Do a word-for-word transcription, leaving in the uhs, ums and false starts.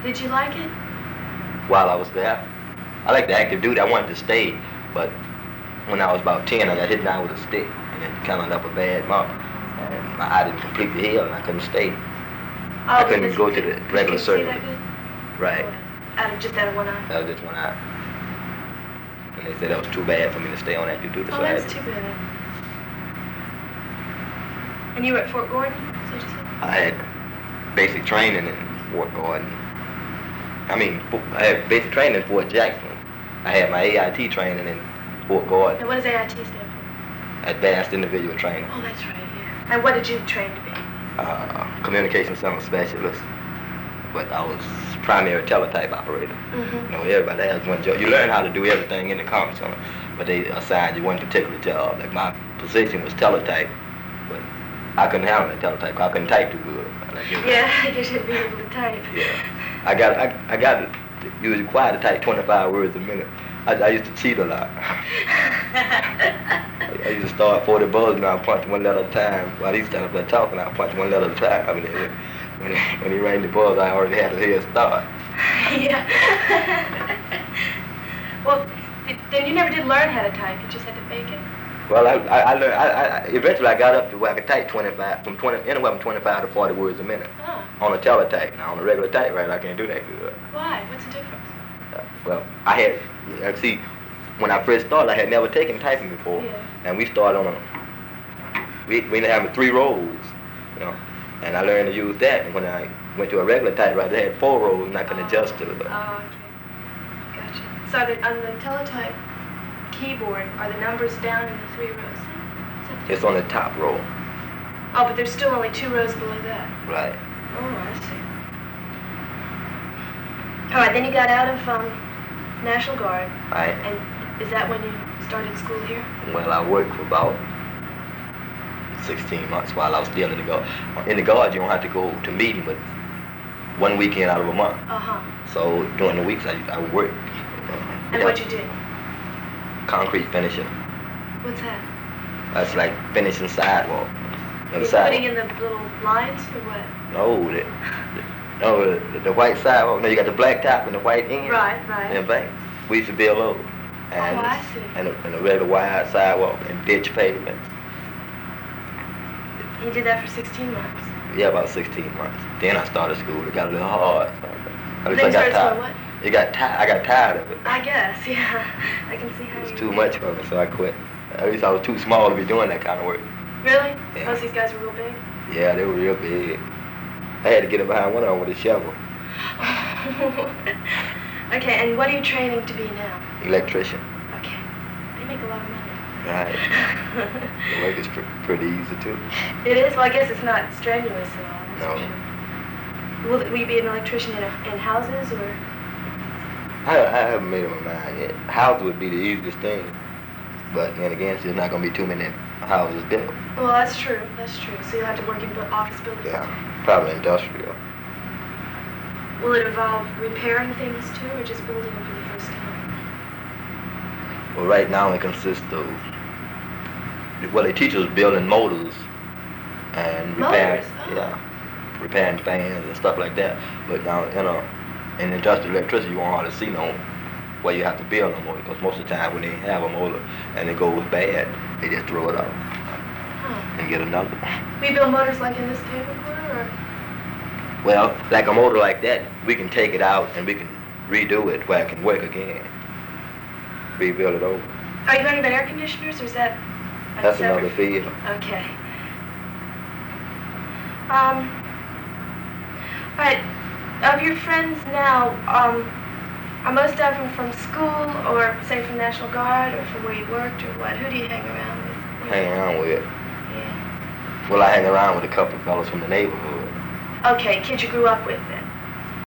Did you like it? While I was there, I liked the active duty. I wanted to stay, but when I was about ten, I got hit down with a stick, and it kind of left a bad mark. And my eye didn't completely heal, and I couldn't stay. Oh, I couldn't go to the regular surgery. See that good? Right. Oh, out of just out of one eye. That was just one eye. And they said that was too bad for me to stay on active duty. Oh, so I that's had to, too bad. And you were at Fort Gordon? Is that what you said? I had basic training in Fort Gordon. I mean, I had basic training in Fort Jackson. I had my A I T training in Fort Gordon. And what does A I T stand for? Advanced Individual Training. Oh, that's right, yeah. And what did you train to be? Uh, communication center specialist. But I was primary teletype operator. Mm-hmm. You know, everybody has one job. You learn how to do everything in the comm center, but they assigned you one particular job. Like my position was teletype, but I couldn't handle the teletype. I couldn't type too good. Like, you know, yeah, you should be able to type. Yeah, I got, I, I got it. You was required to type twenty-five words a minute. I, I used to cheat a lot. I used to start forty buzzes and I punch one letter at a time. While he's standing up there talking, I punch one letter at a time. I mean, when he, when he rang the buzz, I already had a head start. Yeah. Well, then you never did learn how to type. You just had to fake it. Well, I, I, I learned. I, I, eventually, I got up to where I could type twenty-five, from twenty, anywhere from twenty-five to forty words a minute. Oh. On a teletype. Now, on a regular typewriter, I can't do that good. Why? What's the difference? Uh, well, I had, uh, see, when I first started, I had never taken typing before, Yeah. and we started on a, we we ended up having three rolls, you know, and I learned to use that. And when I went to a regular typewriter, they had four rolls, and I could Oh. adjust to it. Oh, okay. Gotcha. So the, on the teletype keyboard, are the numbers down in the three rows? Is that the It's on the top row, Oh, but there's still only two rows below that. right? Oh, I see. All right, then you got out of um, National Guard, Right. and is that when you started school here? Well, I worked for about sixteen months while I was still in the Guard. In the Guard, you don't have to go to meeting, but one weekend out of a month. Uh-huh. So during the weeks, I, I worked. Uh, And yeah, what'd you do? concrete finishing. What's that? That's like finishing sidewalk. You know, the You're sidewalk. putting in the little lines or what? No, the, the, no, the, the white sidewalk. No, you got the black top and the white end. Right, right. And banks. We used to build those. And, Oh, I see. And a, and a regular wide sidewalk and ditch pavement. You did that for sixteen months. Yeah, about sixteen months. Then I started school. It got a little hard. So at least Then I you got started tired. school what? It got tired. I got tired of it. I guess, yeah. I can see how It was you too did. much for me, so I quit. At least I was too small to be doing that kind of work. Really? Yeah. Most of these guys were real big? Yeah, they were real big. I had to get it behind one of them with a shovel. Okay, and what are you training to be now? Electrician. Okay. They make a lot of money. Right. The work is pr- pretty easy too. It is? Well, I guess it's not strenuous at all. That's No. for sure. Will, will you be an electrician in, a, in houses or? I, I haven't made up my mind yet. House would be the easiest thing. But then again, there's not going to be too many houses built. Well, that's true. That's true. So you'll have to work in bu- office buildings. Yeah, probably industrial. Will it involve repairing things too, or just building them for the first time? Well, right now it consists of, well, they teach us building motors and repairing, Motors? Oh. yeah, repairing fans and stuff like that. But now, you know, in industrial electricity, you won't hardly see no where you have to build a motor, because most of the time when they have a motor and it goes bad, they just throw it out Huh. and get another one. We build motors like in this tape recorder, or? Well, like a motor like that, we can take it out and we can redo it where it can work again. Rebuild it over. Are you learning about air conditioners, or is that a That's separate- another field. Okay. Um. All right. Of your friends now, um, are most of them from school, or say from National Guard, or from where you worked, or what? Who do you hang around with? Hang around with. Yeah. Well, I hang around with a couple of fellas from the neighborhood. Okay, kids you grew up with then.